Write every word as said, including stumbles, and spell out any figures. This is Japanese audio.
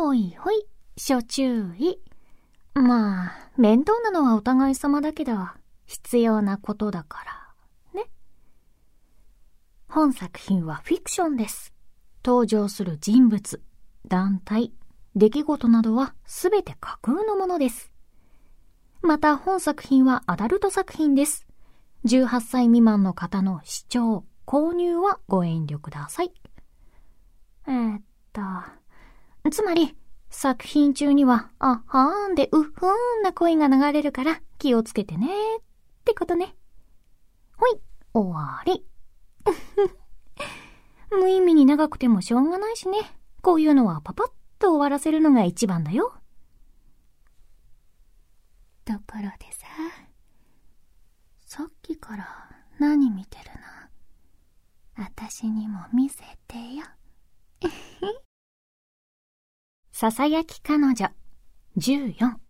ほいほい、諸注意。まあ、面倒なのはお互い様だけど、必要なことだからね。本作品はフィクションです。登場する人物、団体、出来事などはすべて架空のものです。また本作品はアダルト作品です。じゅうはっさい未満の方の視聴、購入はご遠慮ください。えー、っと、つまり、作品中には、あはーんでうっふーんな声が流れるから気をつけてねってことね。ほい、終わり。無意味に長くてもしょうがないしね。こういうのはパパッと終わらせるのが一番だよ。ところでさ、さっきから何見てるの？あたしにも見せてよ。ささやき彼女じゅうよん。